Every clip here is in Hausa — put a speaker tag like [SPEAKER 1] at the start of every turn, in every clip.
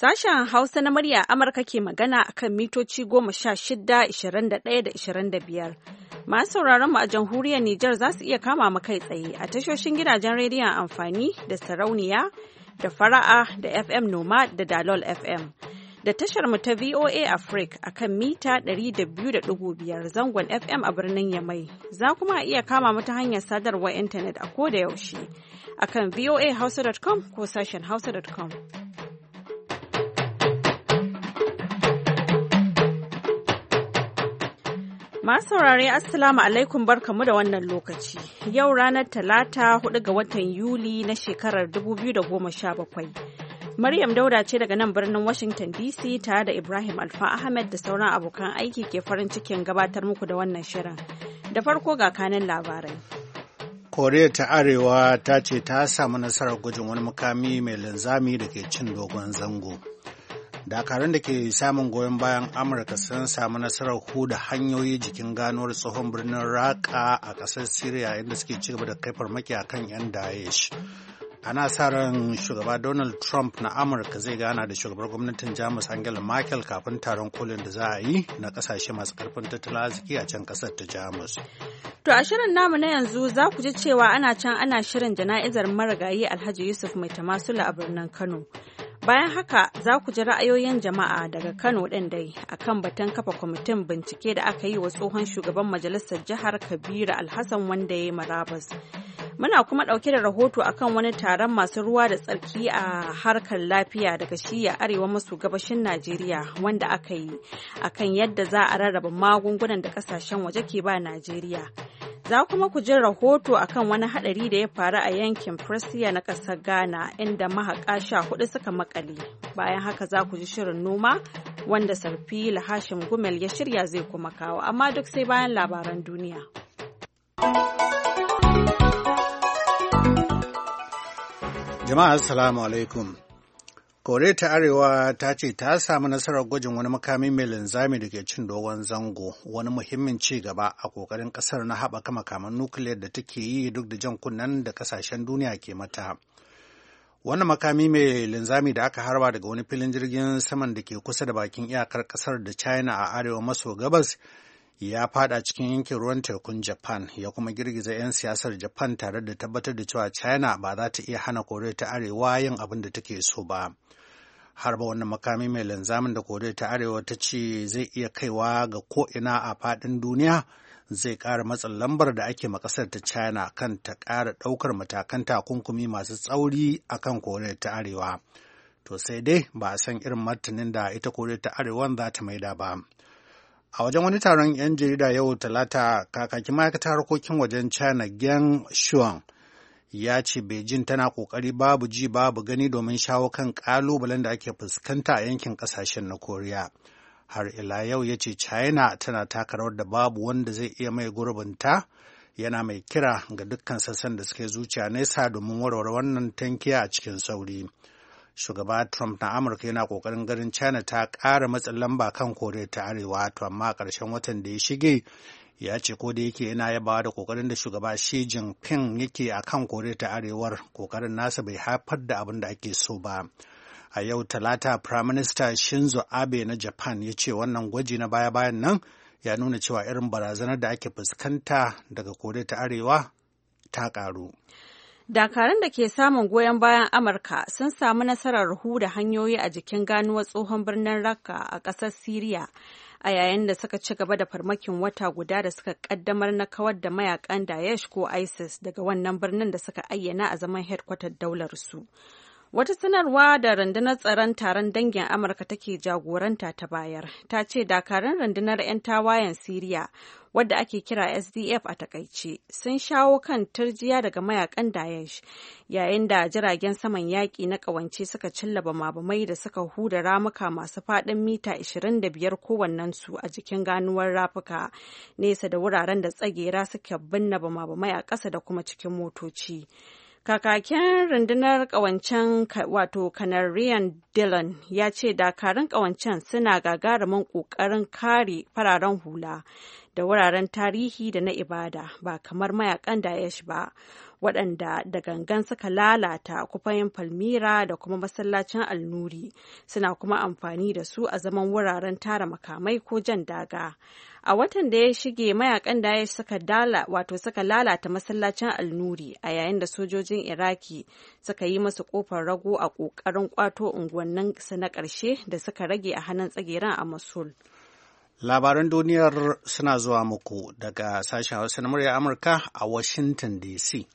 [SPEAKER 1] Sashen Hausa na murya Amurka ke magana akan mitoci 16, 21 da 25. Masu sauraron mu a jamhuriyar Nijar za su iya kama mu kai tsaye a tashoshin gidajen rediyon amfani da sarauniya da fara'a da FM Noma da Dalol FM. Da tashar mu ta VOA Africa akan mita 200.5 zangon FM a birnin Yamai. Za kuma iya kama mu ta hanyar sadarwar intanet a koda yaushe akan voahausa.com ko sashen hausa.com. Masu saurare Assalamu alaikum barkamu da wannan lokaci. Yau ranar Talata 4 ga watan Yuli na shekarar 2017. Maryam Dauda ce daga nan birnin Washington DC tare da Ibrahim Alfa Ahmed da sauran abokan aiki ke farin cikin gabatar muku da wannan shirin. Da farko ga kanin labarai.
[SPEAKER 2] Koriya ta Arewa ta ce ta samu nasarar gwajin wani makami mai linzami da ke cin dogon zango. Dakarun da ke samun goyon bayan Amurka sun samu nasarar huda hanyoyi jikin ganuwar tsohon birnin Raqqa a ƙasar Syria inda suke ci gaba da kai farmaki a kan 'yan Daesh. Ana sa ran shugaba Donald Trump na Amurka zai gana da shugabar gwamnatin Jamus Angela Merkel kafin taron kolin da za a yi na ƙasashe masu ƙarfin tattalin arziki a can ƙasar ta Jamus.
[SPEAKER 1] To a shirin namu na yanzu za ku ji cewa ana shirin jana'izar marigayi Alhaji Yusuf Mai Tamasula a birnin Kano. Bayan haka za ku ji ra'ayoyin jama'a daga Kano ɗin dai akan batun kafa kwamitin bincike da aka yi wa tsohon shugaban majalisar jihar Kabiru Alhassan wanda ya yi marabas. Muna kuma ɗauke da rahoto akan wani taron masu ruwa da tsarki a harkar lafiya daga shiya arewa maso gabashin Najeriya wanda aka yi akan yadda za a rarraba magungunan da ƙasashen waje ke ba Najeriya. Za kuma ku ji rahoto akan wani haɗari da ya faru a yankin Presiya na ƙasar Ghana inda mahaƙa 14 suka makale. Bayan haka za ku ji shirin noma wanda Sarfila Hashim Gumel ya shirya zai kuma kawo, amma duk sai bayan labaran duniya.
[SPEAKER 2] Jama'a assalamu alaikum. Koriya ta Arewa ta ce ta samu nasarar gwajin wani makami mai linzami da ke cin dogon zango, wani muhimmin ci gaba a ƙoƙarin ƙasar na haɓaka makaman nukiliyar da take yi duk da jan kunnen da ƙasashen duniya ke mata. Wannan makami mai linzami da aka harba daga wani filin jirgin saman da ke kusa da bakin iyakar ƙasar da China a arewa maso gabas ya fada cikin yankin ruwan tekun Japan ya kuma girgiza 'yan siyasar Japan tare da tabbatar da cewa China ba za ta iya hana Koriya ta Arewa yin abin da take so ba. Harba wannan makami mai linzamin da Koriya ta Arewa ta ce zai iya kaiwa ga ko'ina a faɗin duniya zai ƙara matsin lambar da ake makasar ta China kan ta ƙara ɗaukar matakan takunkumi masu tsauri a kan Koriya ta Arewa. To sai dai ba a san irin martanin da ita Koriya ta Arewa za ta maida ba. A wajen wani taron 'yan jarida yau Talata, kakakin ma'aikatar harkokin wajen China Geng Shuang ya ce Beijing tana ƙoƙari babu ji babu gani domin shawo kan ƙalubalen da ake fuskanta a yankin ƙasashen na Koriya. Har ila yau ya ce China tana taka rawar da babu wanda zai iya mai gurbinta, yana mai kira ga dukkan sassan da suke zuciya nesa domin warware wannan tankiya a cikin sauri. Shugaba Trump na Amurka yana ƙoƙarin ganin China ta ƙara matsin lamba kan Koriya ta Arewa, to amma a ƙarshen watan da ya shige ya ce ko da yake yana yabawa da ƙoƙarin da shugaba Xi Jinping yake a kan Koriya ta Arewar, ƙoƙarin nasa bai haifar da abin da ake so ba. A yau Talata, Prime Minister Shinzo Abe na Japan ya ce wannan gwaji na baya-bayan nan ya nuna cewa irin barazanar da ake fuskanta daga Koriya ta Arewa ta ƙaru.
[SPEAKER 1] Dakarun da ke samun goyon bayan Amurka sun samu nasarar huda hanyoyi a jikin ganuwar tsohon birnin Raqqa a ƙasar Siriya a yayin da suka ci gaba da farmakin wata guda da suka kaddamar na kawar da mayakan Daesh ko ISIS daga wannan birnin da suka ayyana a zaman hedkwatar daular su. Wata sanarwa da rundunar tsaron taron dangin Amurka take jagoranta ta bayar ta ce dakarun rundunar 'yan tawayen Siriya wadda ake kira SDF a takaice sun shawo kan turjiya daga mayakan Daesh yayin da jiragen saman yaƙi na ƙawance suka cilla bama-bamai da suka huda ramuka masu faɗin mita 25 kowannensu a jikin ganuwar rafuka nesa da wuraren da tsagera suka binne bama-bamai a ƙasa da kuma cikin motoci. Kakakin rundunar ƙawancen wato Canarian Dillon ya ce dakarun ƙawancen suna gagarumin ƙoƙarin kare fararen hula da wuraren tarihi da na ibada ba kamar mayakan Daesh ba, waɗanda da gangan suka lalata kufayin Palmyra da kuma masallacin Al-Nuri, suna kuma amfani da su a zaman wuraren tara makamai ko jan daga. A watan da ya shige mayakan Daesh suka lalata masallacin Al-Nuri a yayin da sojojin Iraki suka yi masu kofar rago a ƙoƙarin ƙwato unguwannin su na ƙarshe da suka rage a hannun tsageren a Mosul.
[SPEAKER 2] Labaran duniyar suna zuwa muku daga sashen Hausa na murya Amurka a Washington DC.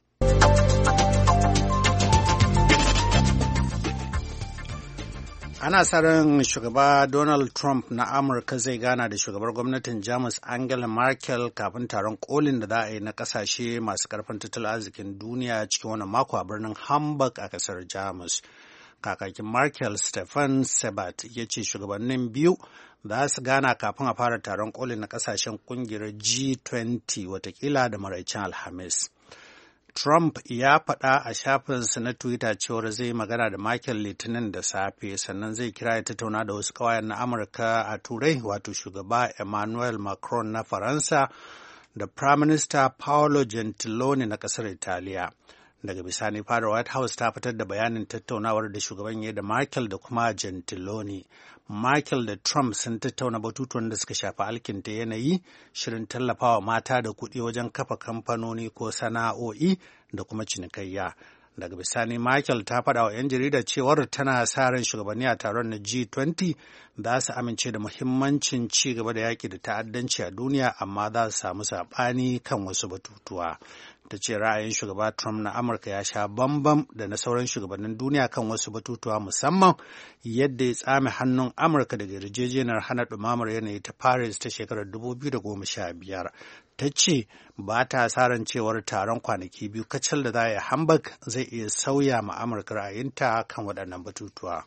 [SPEAKER 2] Ana sa ran shugaba Donald Trump na Amurka zai gana da shugabar gwamnatin Jamus Angela Merkel kafin taron kolin da za a yi na kasashe masu karfin tattalin arzikin duniya cikin wannan mako a birnin Hamburg a kasar Jamus. Kakakin Merkel Stefan Sebat ya ce shugabannin biyu za su gana kafin a fara taron kolin na kasashen kungiyar G20 watakila da maraicin Alhamis. Trump ya faɗa a shafinsa na Twitter cewar zai magana da Merkel Litinin da safe, sannan zai kira ya tattauna da wasu ƙawayen na Amurka a Turai, wato shugaba Emmanuel Macron na Faransa da Prime Minister Paolo Gentiloni na ƙasar Italiya. Daga bisani fadar White House ta fitar da bayanin tattaunawar da shugaban ya da Merkel da kuma Gentiloni. Merkel da Trump sun tattauna batutuwan da suka shafi alkinta yanayi, shirin tallafawa mata da kuɗi wajen kafa kamfanoni ko sana'o'i da kuma cinikayya. Daga bisani Merkel ta faɗa wa 'yan jarida cewar tana sa ran shugabanni a taron na G20 za su amince da muhimmancin ci gaba da yaƙi da ta'addanci a duniya, amma za su samu saɓani kan wasu batutuwa. Ta ce ra'ayin shugaba Trump na Amurka ya sha bambam da na sauran shugabannin duniya kan wasu batutuwa, musamman yadda ya tsame hannun Amurka daga yarjejeniyar hana ɗumamar yanayi ta Paris ta shekarar 2015. Ta ce ba ta sa ran cewar taron kwanaki biyu kacal da za a yi Hamburg zai iya sauya ma Amurka ra'ayinta kan waɗannan batutuwa.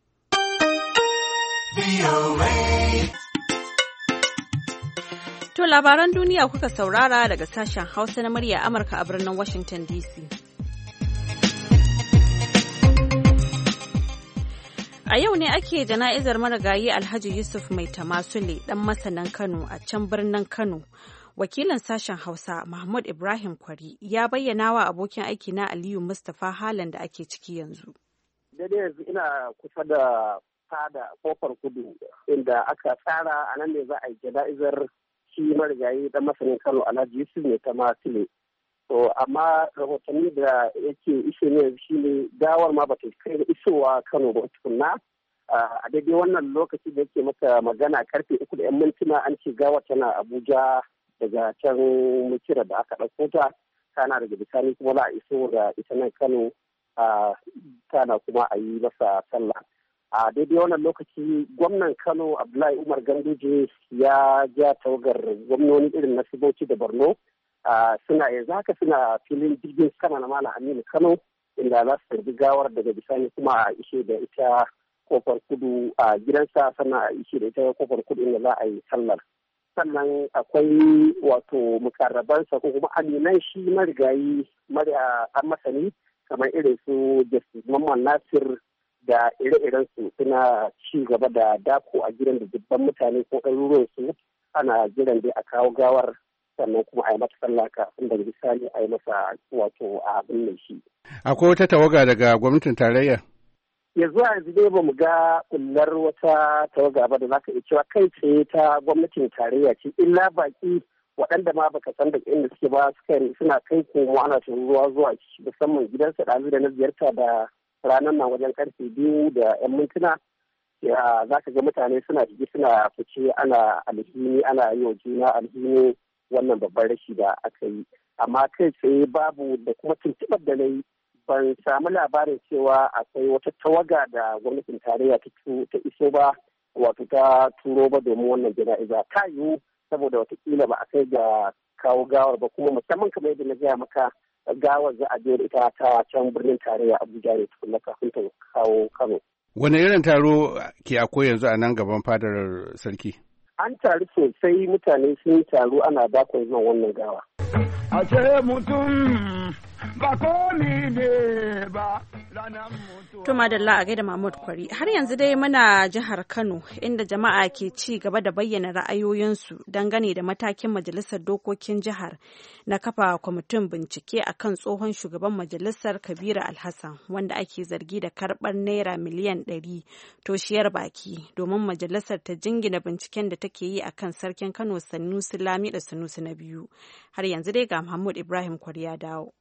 [SPEAKER 1] To labaran duniya kuka saurara daga sashen Hausa na murya Amurka a birnin Washington DC. A yau ne ake jana'izar marigayi Alhaji Yusuf Mai Tamasule ɗan masanan Kano a can birnin Kano. Wakilin sashen Hausa Mahmud Ibrahim Kwari ya bayyana wa abokin aiki na Aliyu Mustapha halin da ake ciki yanzu.
[SPEAKER 3] Daidai yanzu ina kusa da fada kofar kudu inda aka tsara a nan ne za a yi jana'izar shi marigayi dan masanin Kano Alhaji Yusuf Mai Tamasule. To amma rahotanni da yake ishe ne shi ne gawar ma bata kai da isowa Kano ba tukunna. A daidai wannan lokaci da yake maka magana karfe 3:00 an ce gawar tana Abuja daga can mukira da aka ɗauko ta, kana daga bisani kuma za a iso da ita nan Kano, kana kuma a yi masa sallah. A daidai wannan lokaci gwamnan Kano Abdullahi Umar Ganduje ya ja tawagar gwamnoni irin na Bauchi da Borno, yanzu haka suna filin jirgin sama na Malam Aminu Kano, inda za su tarbi gawar daga bisani kuma a ishe da ita kofar kudu a gidansa, sannan a ishe da ita kofar kudu inda za a yi sallar. Sannan akwai wato mukarrabansa ko kuma aminan shi marigayi an masani kamar irin su Justice Mamman Nasir da ire-iren su suna ci gaba da dako a gidan da dubban mutane ko ɗaruruwan su ana jiran dai a kawo gawar, sannan kuma a yi mata sallah kafin daga bisani a yi masa wato a binne shi.
[SPEAKER 4] Akwai wata tawaga daga gwamnatin tarayya?
[SPEAKER 3] Yanzu dai ba mu ga kullar wata tawaga ba da za ka iya cewa kai tsaye ta gwamnatin tarayya ce, illa baki waɗanda ma baka san daga inda suke ba suna kai komo ana ruwa zuwa musamman gidansa ɗazu da na ziyarta da ranar nan wajen karfe 2:00 za ka ga mutane suna jiki suna fice ana alhini, ana yi wa juna alhini wannan babban rashi da aka yi. Amma kai tsaye babu, da kuma tuntuɓar da na yi ban samu labarin cewa akwai wata tawaga da gwamnatin tarayya ta iso ba, wato ta turo ba domin wannan jana'iza. Ta yiwu saboda watakila ba a kai ga kawo gawar ba, kuma musamman kamar yadda na gaya maka gawar za a je da ita ta can birnin tarayya Abuja ne tukunna kafin ta kawo Kano.
[SPEAKER 4] Wane irin taro ke akwai yanzu a nan gaban fadar sarki?
[SPEAKER 3] An taru sosai, mutane sun taru ana dakon zuwan wannan gawa.
[SPEAKER 5] A ce mutum ba komi ne ba.
[SPEAKER 1] To madalla a gaida Mahmud Kwari. Har yanzu dai muna jihar Kano inda jama'a ke ci gaba da bayyana ra'ayoyinsu dangane da matakin majalisar dokokin jihar na kafa kwamitin bincike akan tsohon shugaban majalisar Kabiru Alhassan wanda ake zargi da karɓar naira miliyan 100 toshiyar baki domin majalisar ta jingina binciken da take yi akan sarkin Kano Sanusi Lami da Sanusi na biyu. Har yanzu dai ga Mahmud Ibrahim Kwari ya dawo.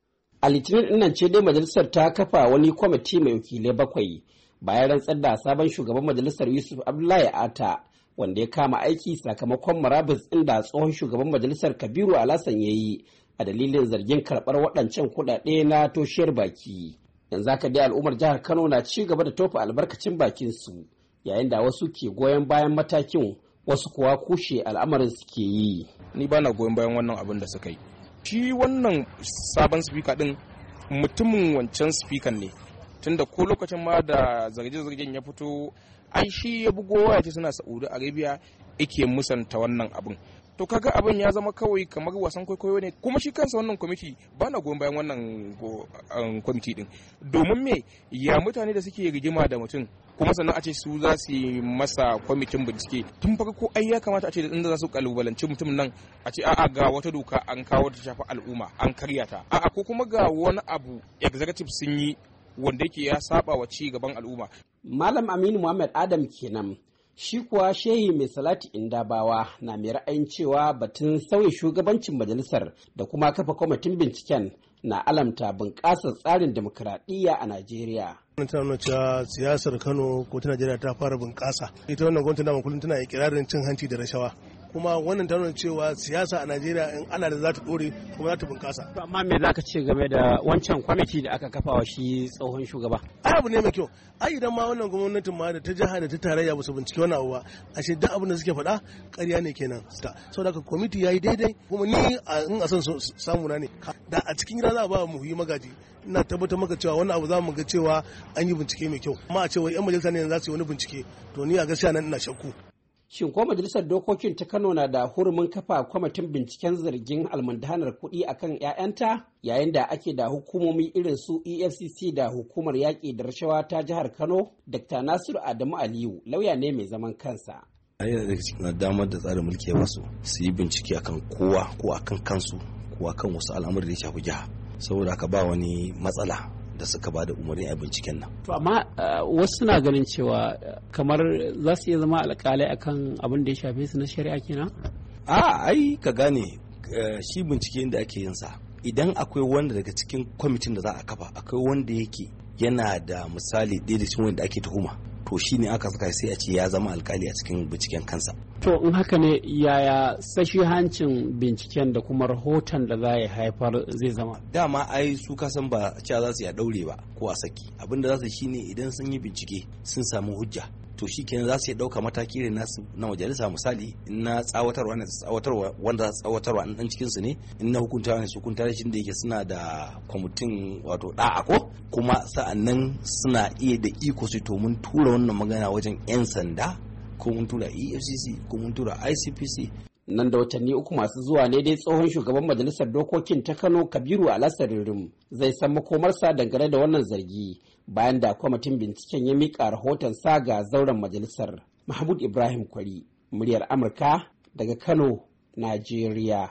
[SPEAKER 6] A Litinin ɗinnan ce dai majalisar ta kafa wani kwamiti mai wakilai 7 bayan rantsar da sabon shugaban majalisar Yusuf Abdullahi Ata wanda ya kama aiki sakamakon murabus inda tsohon shugaban majalisar Kabiru Alhassan ya yi a dalilin zargin karɓar waɗancan kuɗaɗe na toshiyar baki. Yanzu haka dai al'ummar jihar Kano na ci gaba da tofa albarkacin bakin su yayin da wasu ke goyon bayan matakin wasu kuwa kushe al'amarin suke yi.
[SPEAKER 7] Ni ba na goyon bayan wannan abin da suka yi. Shi wannan sabon spika din mutumin wancan spikan ne tunda ko lokacin ma da zarge-zargen ya fito ai shi ya bugo waya ce suna Saudi Arabia yake musanta wannan abin. To kaga abin ya zama kawai kamar wasan kwaikwayo ne kuma shi kansa wannan kwamiti ba na goyon bayan wannan kwamiti din domin me ya mutane da suke rigima da mutum kuma sannan a ce su za su yi masa kwamitin bincike tun farko ai ya kamata a ce da inda za su kalubalanci mutum nan a ce a'a ga wata doka an kawo ta shafi al'umma an karya ta a'a ko kuma ga wani abu executive sun yi wanda yake ya saba wa ci gaban al'umma.
[SPEAKER 6] Malam Aminu Muhammad Adam kenan. Shi kuwa Shehi Mai Salati Indabawa na mai ra'ayin cewa batun sauya shugabancin majalisar da kuma kafa kwamitin binciken na alamta bunƙasar tsarin demokuraɗiyya a Najeriya.
[SPEAKER 8] Wannan tana nuna cewa siyasar Kano ko ta Najeriya ta fara bunƙasa. Ita wannan gwamnati dama kullum tana ikirarin cin hanci da rashawa. Kuma wannan ta nuna cewa siyasa a Najeriya in Allah da za ta ɗore kuma za ta bunƙasa.
[SPEAKER 6] Amma me za ka ce game da wancan kwamiti da aka kafa wa shi tsohon shugaba?
[SPEAKER 8] Ai abu ne mai kyau. Ai idan ma wannan gwamnatin ma da ta jiha da ta tarayya ba su bincike wani abu ba, ashe duk abin da suke faɗa ƙarya ne kenan. Saboda haka kwamiti yayi daidai kuma ni in a son samu na ne. Da a cikin gida za a ba mu yi magaji. Ina tabbatar maka cewa wannan abu za mu ga cewa an yi bincike mai kyau. Amma a ce wai 'yan majalisa ne za su yi wani bincike to ni a gaskiya nan ina shakku.
[SPEAKER 6] Shin ko majalisar dokokin ta Kano na da hurumin kafa kwamitin binciken zargin almundahanar kuɗi akan 'ya'yanta yayin da ake da hukumomi irin su EFCC da hukumar yaƙi da rashawa ta jihar Kano? Dr. Nasiru Adamu Aliyu lauya ne mai zaman kansa.
[SPEAKER 9] Yana daga cikin damar da tsarin mulki ya basu su yi bincike akan kowa ko akan kansu ko akan wasu al'amuran da ya shafi jiha. Saboda haka ba wani matsala da suka ba da umarni a binciken nan.
[SPEAKER 6] To amma wasu na ganin cewa kamar za su iya zama alƙalai akan abin da ya shafe su na shari'a kenan?
[SPEAKER 9] Ai ka gane shi bincike da ake yin sa idan akwai wanda daga cikin kwamitin da za a kafa akwai wanda yake yana da misali ɗaya da cikin wanda ake tuhuma to shi ne aka saka sai a ce ya zama alkali a cikin binciken kansa.
[SPEAKER 6] To in haka ne yaya hancin binciken da kuma rahoton da za ya haifar zai zama?
[SPEAKER 9] Dama ai su kasan ba cewa za su ya daure ba ko a saki abinda za su shi ne idan sun yi bincike sun samu hujja to shi kenan za su iya ɗauka mataki ne nasu na majalisa misali in na tsawatarwa ne tsawatarwa wanda tsawatarwa in ɗan cikinsu ne in na hukuntawa ne su hukunta shi da yake suna da kwamitin wato ɗa'a ko kuma sa'annan suna iya da iko su to mun tura wannan magana wajen 'yan sanda ko mun tura EFCC ko mun tura ICPC.
[SPEAKER 6] Nan da watanni 3 masu zuwa ne dai tsohon shugaban majalisar dokokin ta Kano Kabiru Alhassan zai san makomarsa dangane da wannan zargi bayan da kwamitin binciken ya mika rahoton sa ga zauren majalisar. Mahmud Ibrahim Kwari, muryar Amurka daga Kano, Najeriya.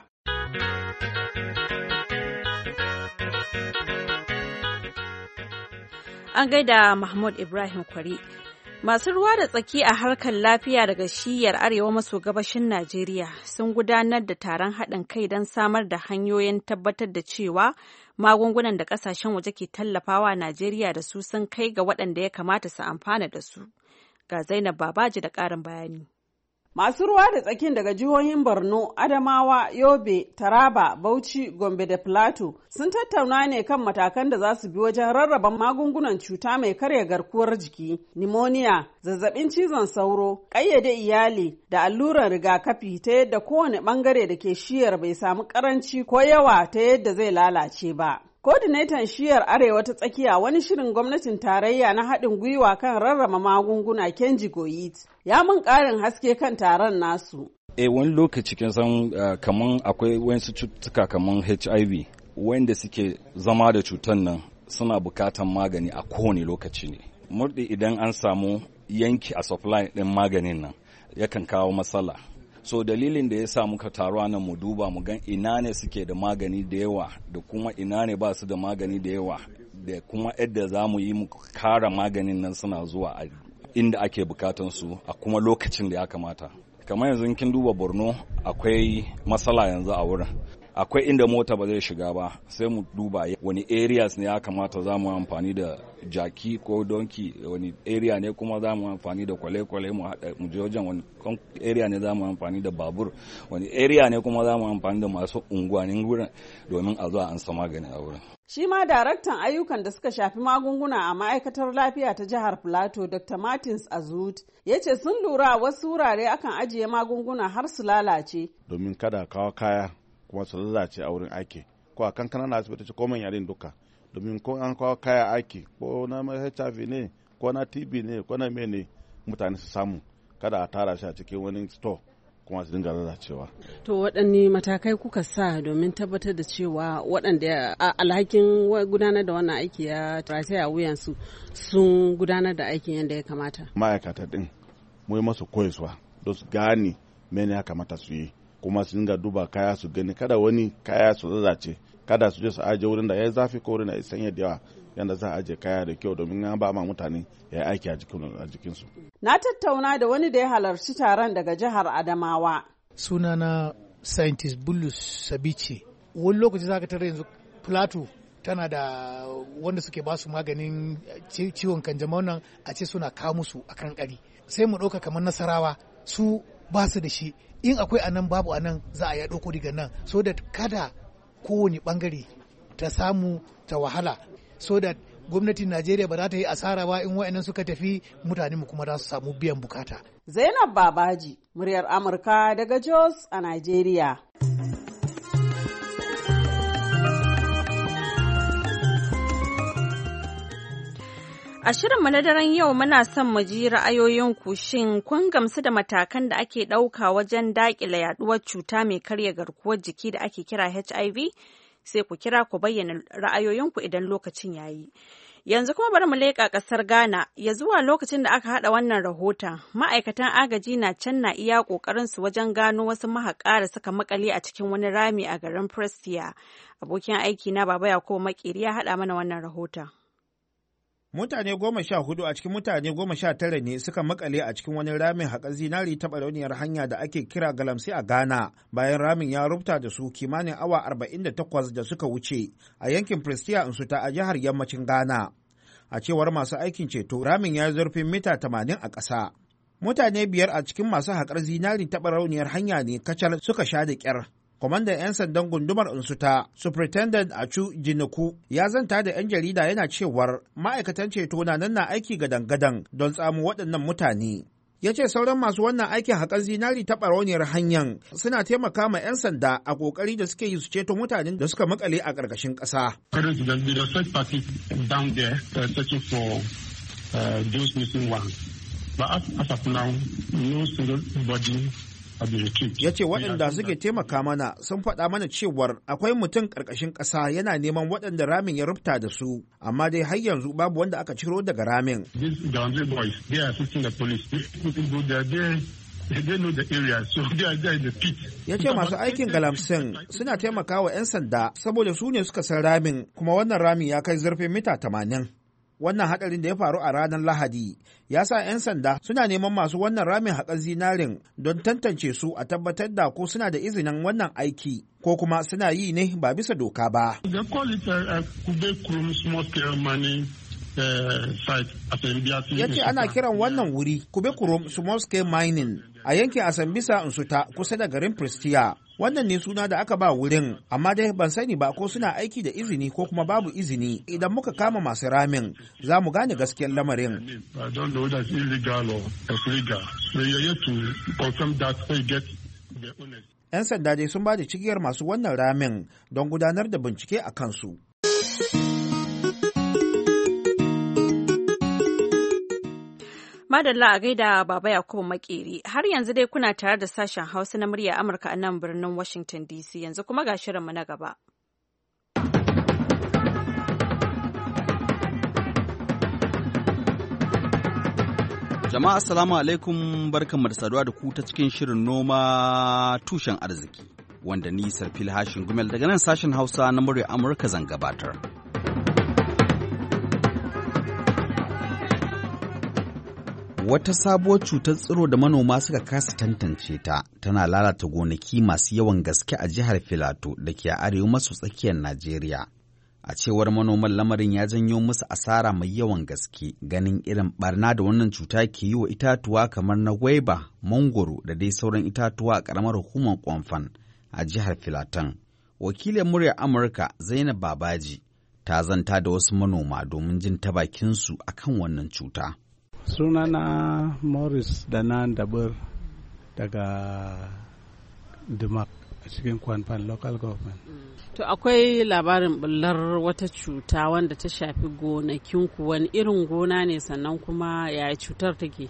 [SPEAKER 1] An gaida Mahmud Ibrahim Kwari. Masu ruwa da tsaki a harkar lafiya daga shiyar arewa maso gabashin Najeriya sun gudanar da taron haɗin kai don samar da hanyoyin tabbatar da cewa magungunan da ƙasashen waje ke tallafawa Najeriya da su sun kai ga waɗanda ya kamata su amfana da su. Ga Zainab Babaji da ƙarin bayani.
[SPEAKER 10] Masu ruwa da tsakin daga jihohin Borno, Adamawa, Yobe, Taraba, Bauchi, Gombe da Plateau sun tattauna ne kan matakan da za su bi wajen rarraba magungunan cuta mai karya garkuwar jiki, pneumonia, zazzabin cizon sauro, ƙayyade iyali da alluran rigakafi ta yadda kowane ɓangare da ke shiyar bai samu ƙaranci ko yawa ta yadda zai lalace ba. Kodinetan shiyar Arewa ta tsakiya wani shirin gwamnatin tarayya na haɗin gwiwa kan rarraba magunguna Kenji Goyit ya mun ƙarin haske kan taron nasu.
[SPEAKER 11] Wani lokaci kin san kaman akwai wasu cututtuka kaman HIV wanda suke zama da cutar nan suna bukatan magani a kowane lokaci ne. Murdi idan an samu yanki a supply ɗin maganin nan yakan kawo matsala. So dalilin da ya sa muka taru nan mu duba mu gan ina ne suke da magani da yawa da kuma ina ne ba su da magani da yawa da kuma yadda za mu yi mu kara maganin nan suna zuwa a inda ake bukatan su a kuma lokacin da ya kamata. Kamar yanzu kin duba Borno akwai matsala yanzu a wurin. Akwai inda mota ba zai shiga ba, sai mu duba wani areas ne ya kamata za mu amfani da jaki ko donki, wani area ne kuma za mu amfani da kwale-kwale mu je wajen, wani area ne za mu amfani da babur, wani area ne kuma za mu amfani da masu unguwannin wurin domin a zuwa an sa magani a wurin.
[SPEAKER 10] Shi ma daraktan ayyukan da suka shafi magunguna a ma'aikatar lafiya ta jihar Plateau, Dr. Martins Azud, ya ce sun lura wasu wurare akan ajiye magunguna har su lalace.
[SPEAKER 12] Domin kada kawo kaya kuma su lalace a wurin aiki, ko a kankana na asibiti ko manyan duka, domin ko an kawo kaya aiki ko na HIV ne ko na TB ne ko na mene, mutane su samu kada a tara shi a cikin wani store kuma su dinga lalacewa.
[SPEAKER 10] To waɗanne matakai kuka sa domin tabbatar da cewa waɗanda alhakin gudanar da wannan aiki ya rataya a wuyansu sun gudanar da aikin yadda ya kamata?
[SPEAKER 12] Ma'aikata din mu yi masu koyaswa don su gane mene ya kamata su yi, kuma su dinga duba kaya su gani kada wani kaya su lalace, kada su je su aje wurin da ya zafi ko wurin da ya sanya da yawa, yanda za a aje kaya da kyau domin an ba ma mutane ya yi aiki a jikinsu.
[SPEAKER 10] Na tattauna da wani da ya halarci taron daga jihar Adamawa.
[SPEAKER 13] Sunana Scientist Bulus Sabici. Wani lokaci za ka tara yanzu Plateau tana da wanda suke ba su maganin ciwon kanjamau nan a ce suna kawo musu a kan kari. Sai mu ɗauka kamar Nasarawa su ba su da shi. In akwai anan babu anan za a yaɗo daga nan, so da kada kowane ɓangare ta samu ta wahala, so da gwamnatin Najeriya ba za ta yi asara ba in wa'annan suka tafi, mutane mu kuma za su samu biyan bukata.
[SPEAKER 10] Zainab Babaji, muryar Amurka daga Jos a Najeriya.
[SPEAKER 1] A shirinmu na daren yau muna son mu ji ra'ayoyinku, shin kun gamsu da matakan da ake ɗauka wajen daƙile yaɗuwar cuta mai karya garkuwar jiki da ake kira HIV? Sai ku kira ku bayyana ra'ayoyinku idan lokacin yayi. Yanzu kuma bari mu leƙa ƙasar Ghana. Ya zuwa lokacin da aka haɗa wannan rahoton, ma'aikatan agaji na can na iya ƙoƙarinsu wajen gano wasu mahaƙa da suka makale a cikin wani rami a garin Prestia. Abokin aiki na Baba Yakubu Makeri ya haɗa mana wannan rahoton.
[SPEAKER 14] Mutane 14 a cikin mutane 19 ne suka makale a cikin wani ramin haƙar zinari ta barauniyar hanya da ake kira Galamsey a Ghana, bayan ramin ya rubuta da su kimanin awa 48 da suka wuce a yankin Prestia Nsuta a jihar yammacin Ghana. A cewar masu aikin ceto, ramin ya zurfin mita 80 a ƙasa. Mutane 5 a cikin masu haƙar zinari ta barauniyar hanya ne kacal suka sha da ƙyar. Kwamandan 'yan sandan gundumar Nsuta, Superintendent Achu Jinaku, ya zanta da 'yan jarida yana cewar ma'aikatan ceto na nan na aiki gadan-gadan don tsamo waɗannan mutane. Ya ce sauran masu wannan aikin haƙar zinari ta ɓarauniyar hanyar suna taimaka ma 'yan sanda a ƙoƙari da suke yi su ceto mutanen da suka makale a ƙarƙashin ƙasa. Ya ce waɗanda suke taimaka mana sun faɗa mana cewar akwai mutum ƙarƙashin ƙasa yana neman waɗanda ramin ya rubuta da su, amma dai har yanzu babu wanda aka ciro daga ramin. Ya ce masu aikin Galamsey suna taimaka wa 'yan sanda saboda su ne suka san ramin, kuma wannan ramin ya kai zurfin mita 80. Wannan hadarin da ya faru a ranar Lahadi ya sa 'yan sanda suna neman masu wannan ramin haƙar zinarin don tantance su a tabbatar da ko suna da izinin wannan aiki ko kuma suna yi ne ba bisa doka ba. Ya ce ana kiran wannan wuri Kubekurum Small Scale Mining a yankin Asambisa Nsuta kusa da garin Prestia. Wannan ne suna da aka ba wurin, amma dai ban sani ba ko suna aiki da izini ko kuma babu izini. Idan muka kama masu ramin, za mu gane gaskiyar lamarin. 'Yan sanda dai sun ba da cigiyar masu wannan ramin don gudanar da bincike a kansu.
[SPEAKER 1] Madalla a gaida Baba Yakubu Makeri. Har yanzu dai kuna tare da sashen Hausa na murya Amurka a nan birnin Washington DC. Yanzu kuma ga shirinmu na gaba.
[SPEAKER 15] Jama'a assalamu alaikum, barkanmu da saduwa da ku ta cikin shirin noma tushen arziki wanda ni Sarfil Hashin Gumel daga nan sashen Hausa na murya Amurka zan gabatar. Wata sabuwar cutar tsiro da manoma suka kasa tantance ta tana lalata gonaki masu yawan gaske a jihar Filato da ke arewa maso tsakiyar Najeriya. A cewar manoman lamarin ya janyo musu asara mai yawan gaske ganin irin barna da wannan cuta ke yi wa itatuwa kamar na gwaiba, mangoro da dai sauran itatuwa a ƙaramar hukumar Kwamfan a jihar Filatan. Wakilin muryar Amurka Zainab Babaji ta zanta da wasu manoma domin jin ta bakinsu akan wannan cuta.
[SPEAKER 16] Sunana Morris Danan Dabur daga Dimak a cikin Kwamfan local government.
[SPEAKER 10] To akwai labarin bullar wata cuta wanda ta shafi gonakinku, wani irin gona ne sannan kuma yaya cutar take?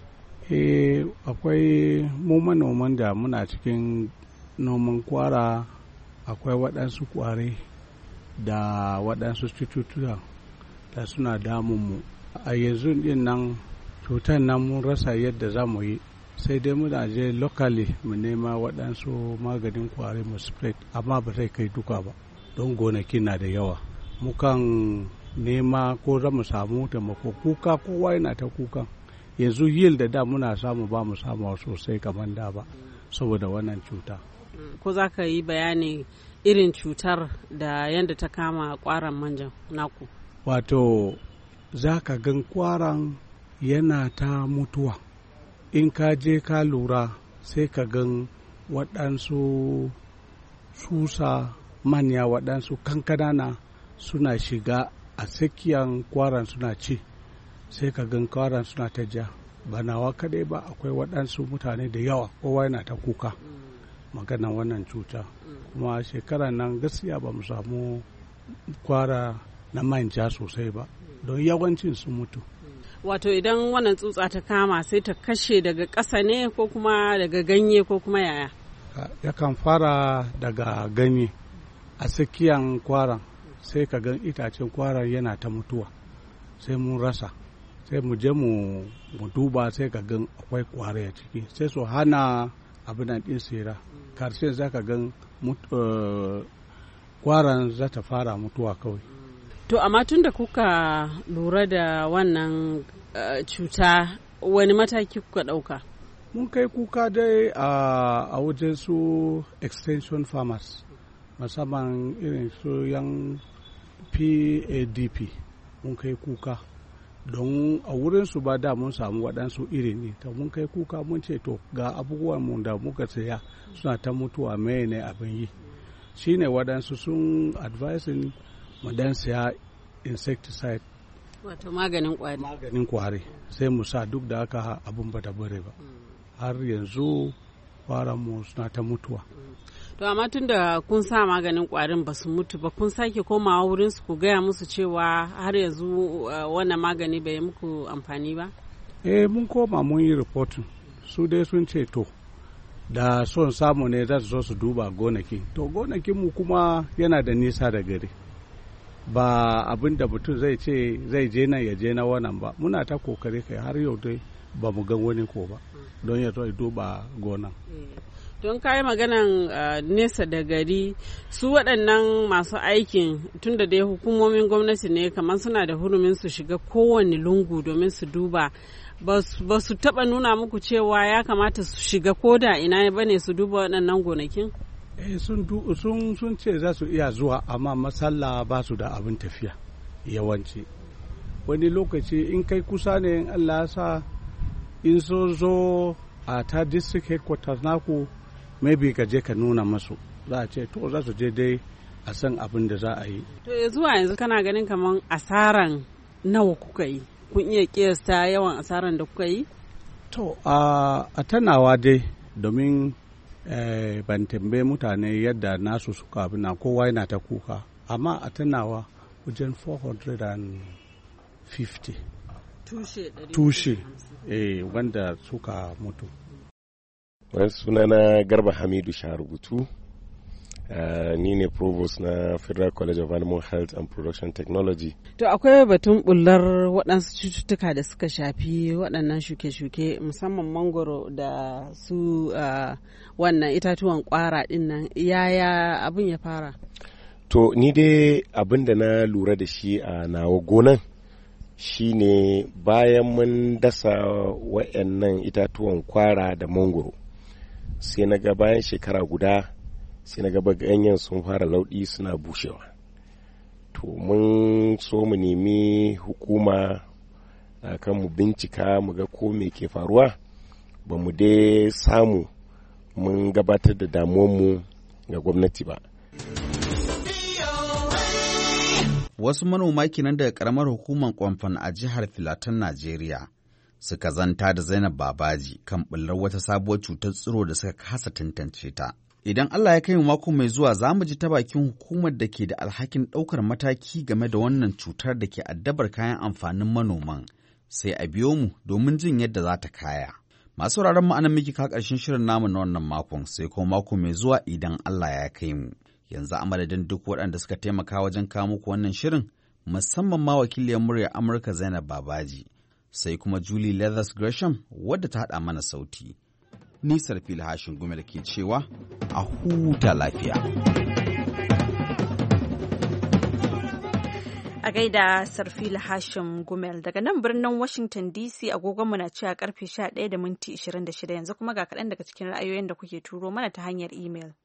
[SPEAKER 16] Akwai mu manoman da muna cikin noman kwara, akwai waɗansu kware da waɗansu cututtuka da suna damunmu. A yanzu din nan cutar nan mun rasa yadda za mu yi, sai dai muna je locally mu nema waɗansu maganin kwari mu spread, amma ba zai kai duka ba don gonaki na da yawa. Mukan nema ko za mu samu taimako, kuka kowa yana ta kuka. Yanzu yield da muna samu ba mu samu sosai kamar da ba saboda wannan cuta.
[SPEAKER 10] Ko za ka yi bayani irin cutar da yadda ta kama kwaran manjan naku?
[SPEAKER 16] Wato za ka gan kwaran yana ta mutuwa. In ka je ka lura sai ka gan waɗansu susa manya, waɗansu kankanana suna shiga a tsakiyar kwaran suna ci, sai ka gan kwaran suna ta ja. Ba nawa kaɗai ba, akwai waɗansu mutane da yawa, kowa yana ta kuka maganan wannan cuta. Kuma shekaran nan gaskiya ba mu samu kwara na manja sosai ba don yawancin su mutu.
[SPEAKER 10] Wato idan wannan tsutsa ta kama sai ta kashe daga ƙasa ne ko kuma daga ganye ko kuma yaya?
[SPEAKER 16] Yakan fara daga ganye a tsakiyan kwaran, sai ka gan itacen kwaran yana ta mutuwa, sai mun rasa, sai mu je mu duba, sai ka gan akwai kware a ciki, sai su hana abin nan ɗin tsira. Karshen za ka gan kwaran za ta fara mutuwa kawai.
[SPEAKER 10] To amma tun da kuka lura da wannan cuta, wani mataki kuka ɗauka?
[SPEAKER 16] Mun kai kuka dai a wajen su extension farmers, musamman irin su yan PADP. Mun kai kuka don a wurin su ba da mun samu waɗansu iri ne, to mun kai kuka mun ce to ga abubuwan mu da muka saya suna ta mutuwa, mai ne abin yi. Shine waɗansu sun advising mu dan siya insecticide,
[SPEAKER 10] wato maganin
[SPEAKER 16] kwari, sai mu sa, duk da haka abun ba ta bare ba. Har yanzu kwaran mu suna ta mutuwa.
[SPEAKER 10] To amma tun da kun sa maganin kwarin ba su mutu ba, kun sake komawa wurin su ku gaya musu cewa har yanzu wannan magani bai muku amfani ba?
[SPEAKER 16] Mun koma mun yi reporting, su dai sun ce to da son samu ne za su zo su duba gonaki. To gonakin mu kuma yana da nisa da gari, ba abin da mutum zai ce zai je nan ya je na wannan ba. Muna ta kokari kai har yau dai ba mu gan wani ko ba don ya zo ya duba gonan.
[SPEAKER 10] Don kayi maganan nesa da gari, su waɗannan masu aikin tun da dai hukumomin gwamnati ne, kamar suna da hurumin su shiga kowane lungu domin su duba, ba su taɓa nuna muku cewa ya kamata su shiga koda ina ba ne su duba waɗannan gonakin?
[SPEAKER 16] Sun ce za su iya zuwa, amma masalla ba su da abin tafiya yawanci. Wani lokaci in kai kusa ne, in Allah ya sa, in so zo a ta district headquarters naku, maybe ka je ka nuna masu, za a ce to za su je dai a san abin da za a yi.
[SPEAKER 10] To zuwa yanzu kana ganin kamar asaran nawa kuka yi? Kun iya kiyasta yawan asaran da kuka yi?
[SPEAKER 16] To a tanawa dai, domin ban tambaye mutane yadda nasu suka abin, kowa yana ta kuka, amma a tanawa wajen 450 tushe wanda suka mutu.
[SPEAKER 17] Wani sunana Garba Hamidu Sharubutu ni ne provost na Federal College of Animal Health and Production Technology.
[SPEAKER 10] To akwai batun bullar waɗansu cututtuka da suka shafi waɗannan shuke-shuke musamman mangoro da su wannan itatuwan ƙwara ɗin nan, yaya abin ya fara?
[SPEAKER 17] To ni dai abin da na lura da shi a nawa gonan shine bayan mun dasa waɗannan itatuwan ƙwara da mangoro, sai na ga bayan shekara guda sai na gaba ganyen sun fara lauɗi suna bushewa. To mun so mu nemi hukuma kan mu bincika mu ga ko me ke faruwa, ba mu dai samu mun gabatar da damuwanmu ga gwamnati ba.
[SPEAKER 15] Wasu manoma kenan daga karamar hukumar Kwamfan a jihar Filatan, Najeriya, suka zanta da Zainab Babaji kan bullar wata sabuwar cutar tsiro da suka kasa tantance ta. Idan Allah ya kai mu mako mai zuwa za mu ji ta bakin hukumar da ke da alhakin ɗaukar mataki game da wannan cutar da ke addabar kayan amfanin manoman, sai a biyo mu domin jin yadda za ta kaya. Masu sauraron mu anan miki ka ƙarshen shirin namu na wannan makon, sai kuma mako mai zuwa idan Allah ya kai mu. Yanzu a madadin duk waɗanda suka taimaka wajen kawo muku wannan shirin, musamman ma wakiliyar muryar Amurka Zainab Babaji, sai kuma Julie Leathers Gresham wadda ta haɗa mana sauti. Ni Sarfil Hashin Gumel ke cewa a huta lafiya.
[SPEAKER 1] A gaida Sarfil Hashim Gumel daga nan birnin Washington DC, agogonmu na cewa karfe 11:26 yanzu kuma ga kaɗan daga cikin ra'ayoyin da kuke turo mana ta hanyar imel.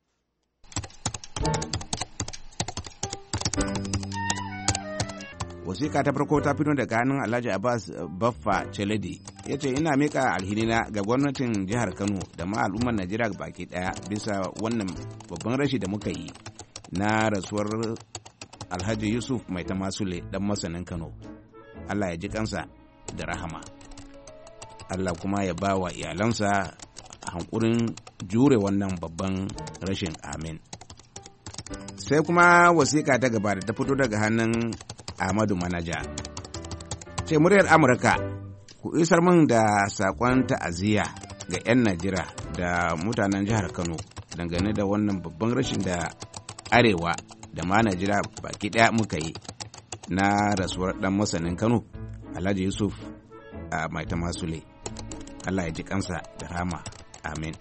[SPEAKER 18] Wasiƙa ta farko ta fito daga hannun Alhaji Abbas Baffa Chaledi, ya ce ina mika alhinina ga gwamnatin jihar Kano da ma al'ummar Najeriya baki ɗaya bisa wannan babban rashi da muka yi na rasuwar Alhaji Yusuf Mai Tamasule dan masanin Kano. Allah ya ji kansa da rahama, Allah kuma ya ba wa iyalansa hankurin jure wannan babban rashin, amin. Sai kuma wasiƙa ta gaba da ta fito daga hannun Ahmadu Manaja, ce muryar Amurka ku isar min da saƙon ta'aziyya ga 'yan Najeriya da mutanen jihar Kano dangane da wannan babban rashin da Arewa da ma Najeriya baki ɗaya muka yi na rasuwar ɗan masanin Kano Alhaji Yusuf Mai Tamasule. Allah ya ji kansa da rama, amin.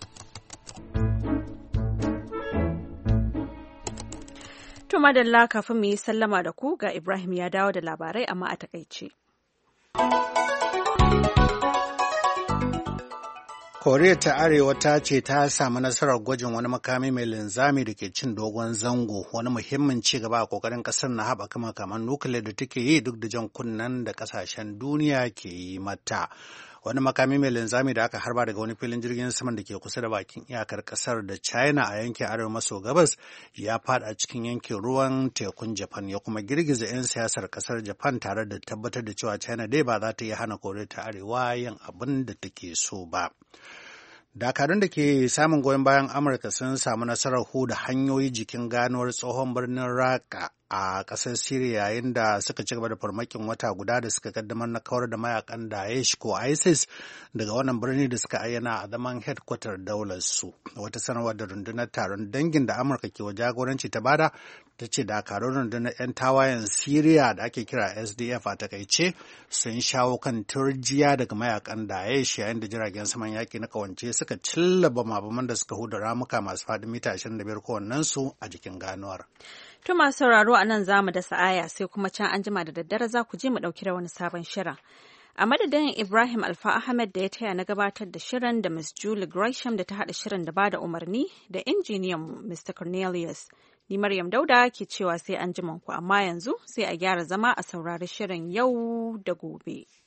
[SPEAKER 1] To madalla, kafin mu yi sallama da ku ga Ibrahim ya dawo da labarai amma a takaice.
[SPEAKER 2] Koriya ta Arewa ta ce ta samu nasarar gwajin wani makami mai linzami da ke cin dogon zango, wani muhimmin ci gaba a kokarin kasar na haɓaka makaman nukiliya da take yi duk da jan kunnen da kasashen duniya ke yi mata. Wani makami mai linzami da aka harba daga wani filin jirgin saman da ke kusa da bakin iyakar kasar da China a yankin arewa maso gabas ya fada cikin yankin ruwan tekun Japan, ya kuma girgiza 'yan siyasar kasar Japan tare da tabbatar da cewa China dai ba za ta iya hana Koriya ta Arewa yin abin da take so ba. Dakarun da ke samun goyon bayan Amurka sun samu nasarar huda hanyoyi jikin ganuwar tsohon birnin Raqqa a ƙasar Siriya yayin da suka ci gaba da farmakin wata guda da suka kaddamar na kawar da mayakan Daesh ko ISIS daga wannan birni da suka ayyana a zaman headquarter daular su. Wata sanarwar da rundunar taron dangin da Amurka ke wa jagoranci ta bada ta ce dakarun rundunar 'yan tawayen Siriya da ake kira SDF a takaice sun shawo kan turjiya daga mayakan Daesh yayin da jiragen saman yaƙi na kawance suka cilla bama-baman da suka huda ramuka masu faɗin mita 25 kowannensu a jikin ganuwar.
[SPEAKER 1] To masu sauraro a nan za mu dasa aya, sai kuma can an jima da daddare za ku je mu ɗauki da wani sabon shirin. A madadin Ibrahim Alfa Ahmed da ya taya na gabatar da shirin da Miss Julie Gresham da ta haɗa shirin da bada umarni da injiniyan Mr. Cornelius. Ni Maryam Dauda ke cewa sai an jima ku, amma yanzu sai a gyara zama a saurari shirin yau da gobe.